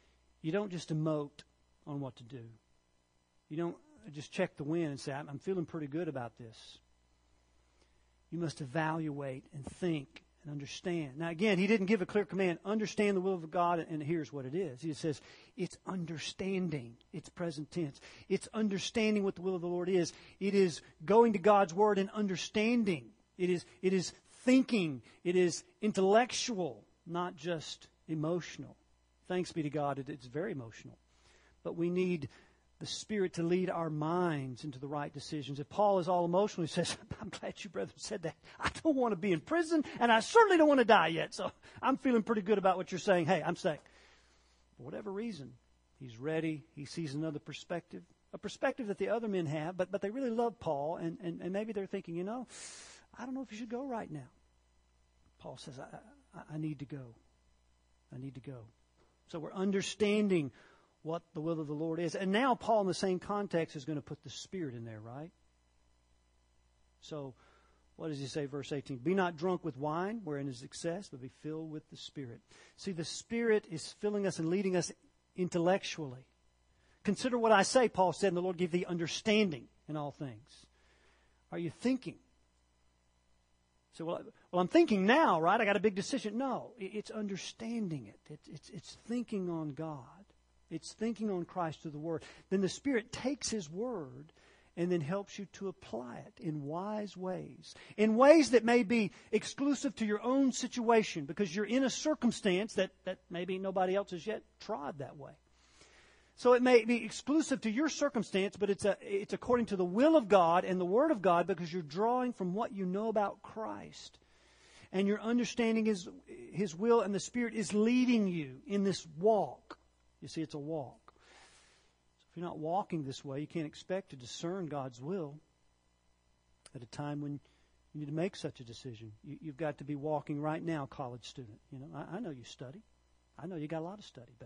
You don't just emote on what to do. You don't just check the wind and say, I'm feeling pretty good about this. You must evaluate and think and understand. Now, again, he didn't give a clear command, understand the will of God, and here's what it is. He says, it's understanding. It's present tense. It's understanding what the will of the Lord is. It is going to God's Word and understanding. It is, it is thinking. It is intellectual, not just emotional. Thanks be to God, it, it's very emotional. But we need the Spirit to lead our minds into the right decisions. If Paul is all emotional, he says, I'm glad you, brethren, said that. I don't want to be in prison, and I certainly don't want to die yet. So I'm feeling pretty good about what you're saying. Hey, I'm saying, for whatever reason, he's ready. He sees another perspective, a perspective that the other men have, but, but they really love Paul, and, and, and maybe they're thinking, you know, I don't know if you should go right now. Paul says, I, I, I need to go. I need to go. So we're understanding what the will of the Lord is. And now Paul, in the same context, is going to put the Spirit in there, right? So what does he say, verse eighteen? Be not drunk with wine, wherein is excess, but be filled with the Spirit. See, the Spirit is filling us and leading us intellectually. Consider what I say, Paul said, and the Lord give thee understanding in all things. Are you thinking? So, well, well, I'm thinking now, right? I got a big decision. No, it's understanding it. It's, it's, it's thinking on God. It's thinking on Christ through the Word. Then the Spirit takes His Word and then helps you to apply it in wise ways. In ways that may be exclusive to your own situation because you're in a circumstance that, that maybe nobody else has yet tried that way. So it may be exclusive to your circumstance, but it's a, it's according to the will of God and the Word of God because you're drawing from what you know about Christ. And you're understanding His, His will, and the Spirit is leading you in this walk. You see, it's a walk. So if you're not walking this way, you can't expect to discern God's will at a time when you need to make such a decision. You, you've got to be walking right now, college student. You know, I, I know you study. I know you got a lot of study, but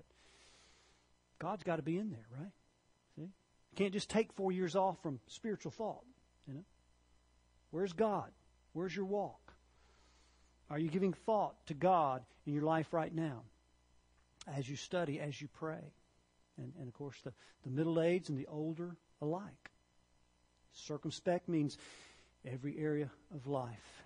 God's got to be in there, right? See? You can't just take four years off from spiritual thought, you know. Where's God? Where's your walk? Are you giving thought to God in your life right now as you study, as you pray? And, and of course, the, the middle-aged and the older alike. Circumspect means every area of life.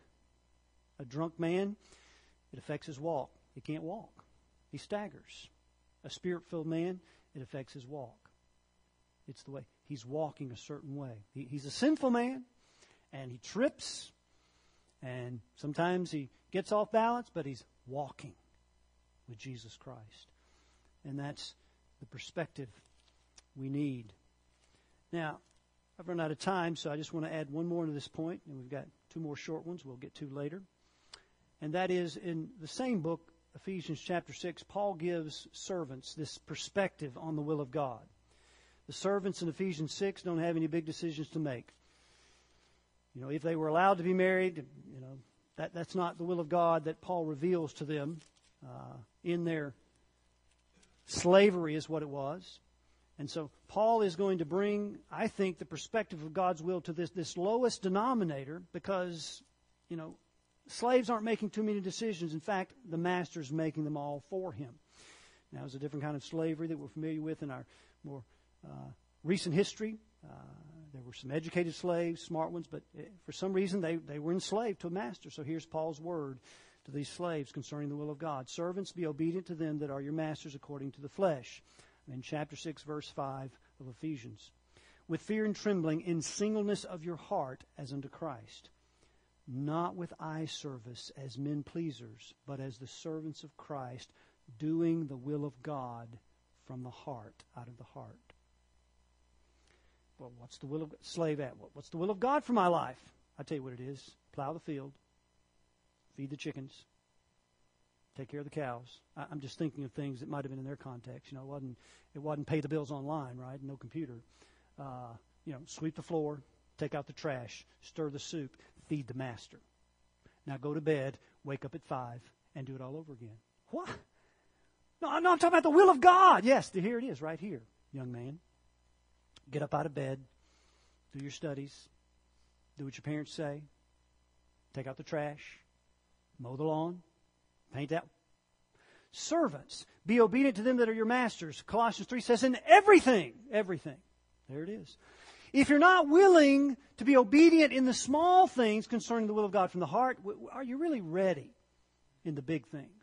A drunk man, it affects his walk. He can't walk. He staggers. A spirit-filled man, it affects his walk. It's the way he's walking a certain way. He, he's a sinful man, and he trips, and sometimes he gets off balance, but he's walking with Jesus Christ. And that's the perspective we need. Now, I've run out of time, so I just want to add one more to this point, and we've got two more short ones we'll get to later. And that is in the same book, Ephesians chapter six, Paul gives servants this perspective on the will of God. The servants in Ephesians six don't have any big decisions to make. You know, if they were allowed to be married, you know, that, that's not the will of God that Paul reveals to them uh, in their slavery is what it was. And so Paul is going to bring, I think, the perspective of God's will to this, this lowest denominator because, you know, slaves aren't making too many decisions. In fact, the master's making them all for him. Now, it's a different kind of slavery that we're familiar with in our more uh, recent history. Uh, there were some educated slaves, smart ones, but for some reason they, they were enslaved to a master. So here's Paul's word to these slaves concerning the will of God. Servants, be obedient to them that are your masters according to the flesh. In chapter six, verse five of Ephesians. With fear and trembling in singleness of your heart as unto Christ. Not with eye service as men pleasers, but as the servants of Christ, doing the will of God from the heart, out of the heart. Well, what's the will of slave at? What's the will of God for my life? I tell you what it is. Plow the field, feed the chickens, take care of the cows. I, I'm just thinking of things that might have been in their context. You know, it wasn't it wasn't pay the bills online, right? No computer. Uh, you know, sweep the floor, take out the trash, stir the soup, feed the master. Now go to bed, wake up at five, and do it all over again. What? No, no, I'm talking about the will of God. Yes, here it is, right here, young man. Get up out of bed, do your studies, do what your parents say, take out the trash, mow the lawn, paint out, servants. Be obedient to them that are your masters. Colossians three says, in everything, everything. There it is. If you're not willing to be obedient in the small things concerning the will of God from the heart, are you really ready in the big things?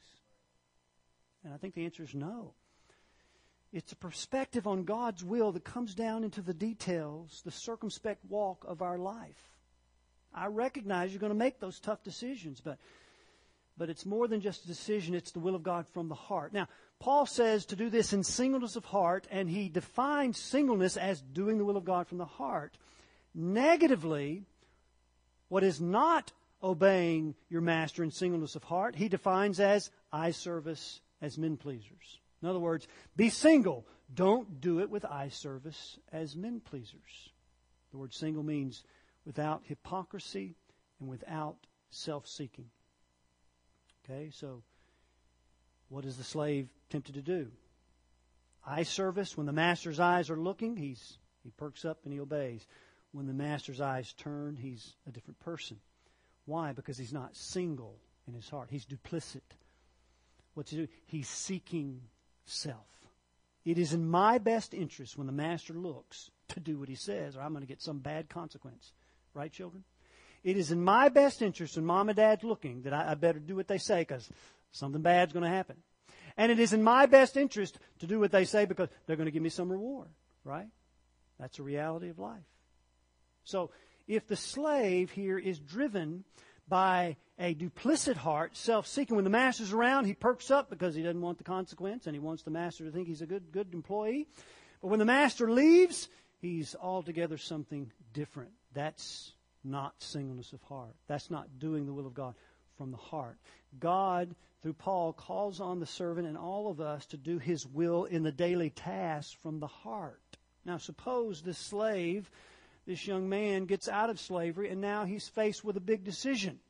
And I think the answer is no. It's a perspective on God's will that comes down into the details, the circumspect walk of our life. I recognize you're going to make those tough decisions, but, but it's more than just a decision. It's the will of God from the heart. Now, Paul says to do this in singleness of heart, and he defines singleness as doing the will of God from the heart. Negatively, what is not obeying your master in singleness of heart, he defines as eye service, as men pleasers. In other words, be single. Don't do it with eye service as men pleasers. The word single means without hypocrisy and without self-seeking. Okay, so what is the slave tempted to do? Eye service, when the master's eyes are looking, he's he perks up and he obeys. When the master's eyes turn, he's a different person. Why? Because he's not single in his heart. He's duplicit. What's he do? He's seeking self. It is in my best interest when the master looks to do what he says, or I'm going to get some bad consequence. Right, children? It is in my best interest when mom and dad's looking that I, I better do what they say because something bad's going to happen. And it is in my best interest to do what they say because they're going to give me some reward. Right? That's a reality of life. So if the slave here is driven by a duplicit heart, self-seeking, when the master's around, he perks up because he doesn't want the consequence and he wants the master to think he's a good, good employee. But when the master leaves, he's altogether something different. That's not singleness of heart. That's not doing the will of God from the heart. God, through Paul, calls on the servant and all of us to do His will in the daily tasks from the heart. Now, suppose this slave, this young man, gets out of slavery and now he's faced with a big decision.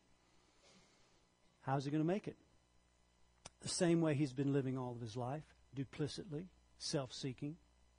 How's he going to make it? The same way he's been living all of his life, duplicitly, self-seeking.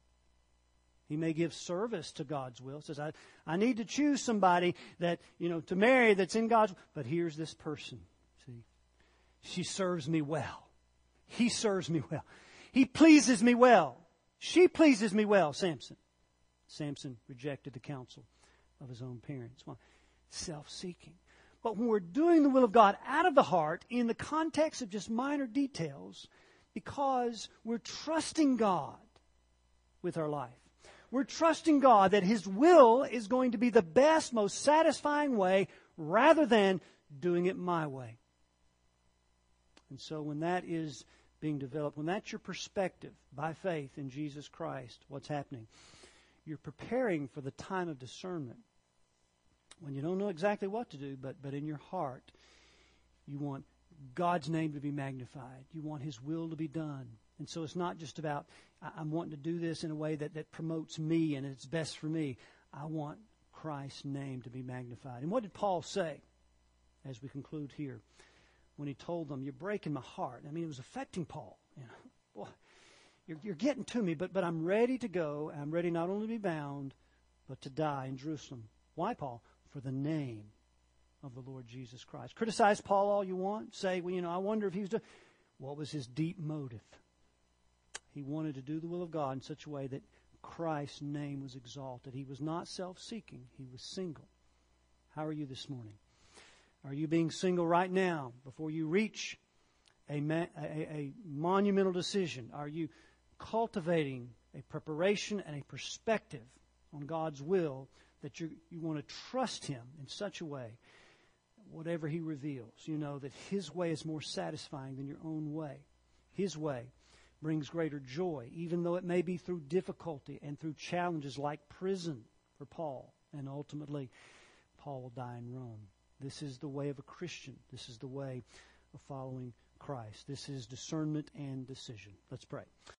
He may give service to God's will. Says, I, I need to choose somebody that, you know, to marry that's in God's will. But here's this person. See, she serves me well. He serves me well. He pleases me well. She pleases me well. Samson. Samson rejected the counsel of his own parents. Why? Self-seeking. But when we're doing the will of God out of the heart, in the context of just minor details, because we're trusting God with our life. We're trusting God that His will is going to be the best, most satisfying way rather than doing it my way. And so when that is being developed, when that's your perspective by faith in Jesus Christ, what's happening? You're preparing for the time of discernment. When you don't know exactly what to do, but, but in your heart, you want God's name to be magnified. You want His will to be done. And so it's not just about, I'm wanting to do this in a way that, that promotes me and it's best for me. I want Christ's name to be magnified. And what did Paul say as we conclude here when he told them, you're breaking my heart? I mean, it was affecting Paul. You know, boy, you're, you're getting to me, but, but I'm ready to go. I'm ready not only to be bound, but to die in Jerusalem. Why, Paul? For the name of the Lord Jesus Christ. Criticize Paul all you want. Say, well, you know, I wonder if he was doing... What was his deep motive? He wanted to do the will of God in such a way that Christ's name was exalted. He was not self-seeking. He was single. How are you this morning? Are you being single right now before you reach a, ma- a, a monumental decision? Are you cultivating a preparation and a perspective on God's will that you you want to trust Him in such a way, whatever He reveals, you know that His way is more satisfying than your own way. His way brings greater joy, even though it may be through difficulty and through challenges like prison for Paul. And ultimately, Paul will die in Rome. This is the way of a Christian. This is the way of following Christ. This is discernment and decision. Let's pray.